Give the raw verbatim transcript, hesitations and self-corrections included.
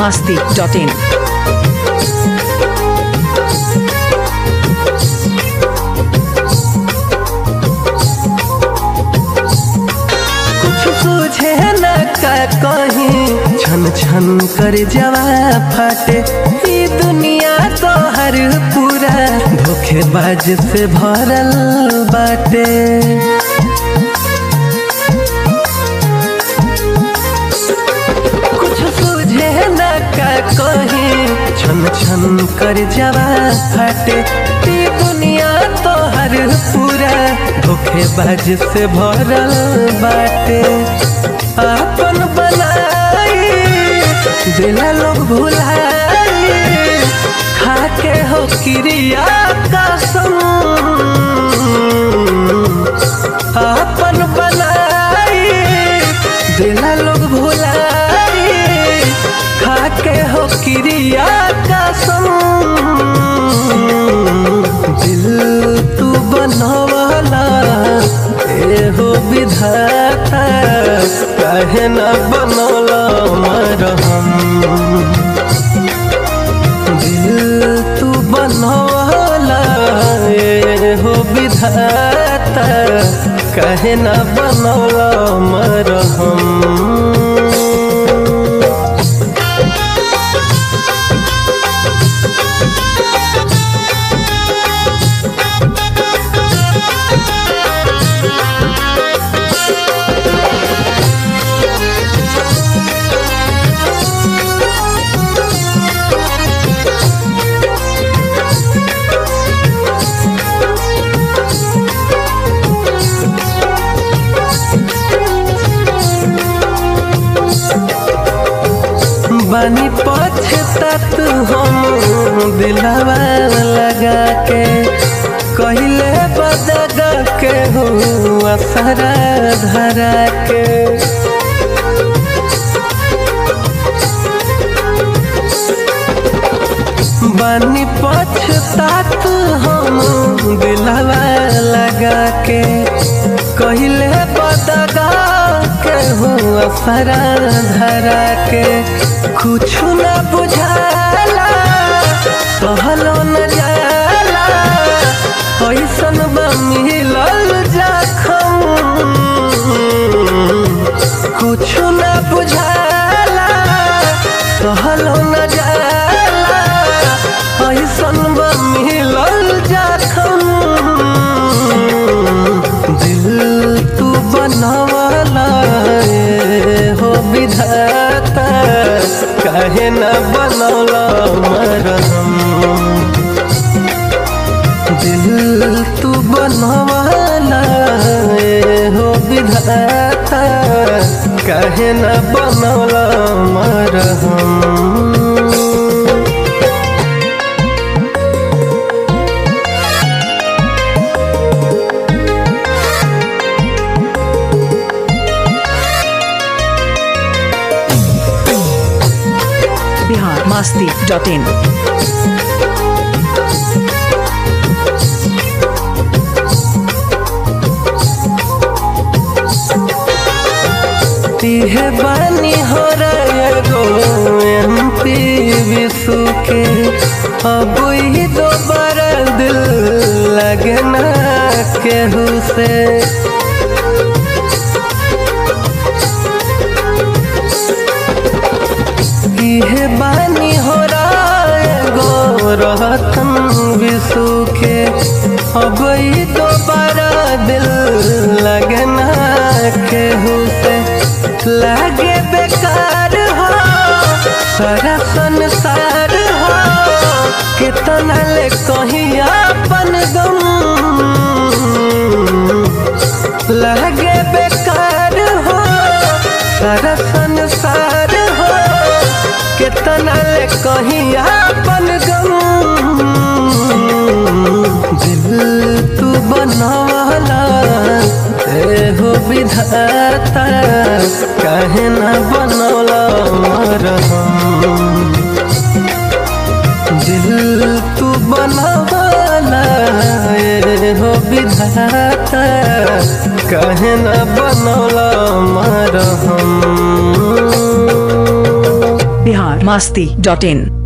masti dot in. तुझे न का कहीं छन छन कर जवा फाटे ई दुनिया तो हर पूरा धोखेबाज से भरल बाटे। कुछ तुझे न का कहीं छन छन कर जवा फाटे ई दुनिया तो हर पूरा धोखेबाज से भरल बाटे। अपन बनाई दिला लोग भुलाई खाके हो क्रिया कसम। अपन बनाई दिला लोग भुलाई खाके हो क्रिया कसम। दिल तू बनवाला ए हो विधाता काहे न बनौला मरहम। दिल तू बनौला ए हो विधाता काहे न बनौला मरहम। बानी पछतात हम दिलवा लगा के कहले बदगा के हो असरा धरा के। बानी पछतात हम दिलवा लगा के कहले बदगा के हो असरा धरा के। कुछ न बुझाला सहलो न जाला कैसन बा मिलल जखम। कुछ न बुझाला सहलो न जाला कैसन बा मिलल जखम। दिल तू बनवाला ए हो विधाता काहे न बनौला मरहम। दिल तू बनवाला ए हो विधाता काहे न बनौला मरहम। masti dot in. तिहे बानी हो रहे गो एमपी विशु के अब ही दोबारा दिल लगना केहू से। तिहे बानी हो रहे गो रहतन विशु के अब ही दोबारा दिल लगना केहू से। लागे बेकार हो सारा संसार हो कितना ले कहीं अपन गम। लागे बेकार हो सारा संसार हो कितना ले कहीं अपन गम। दिल तू बनवाला ए हो विधाता काहे न बनौला मरहम। दिल तू बनवाला ए हो विधाता काहे न बनौला मरहम। Bihar masti dot in.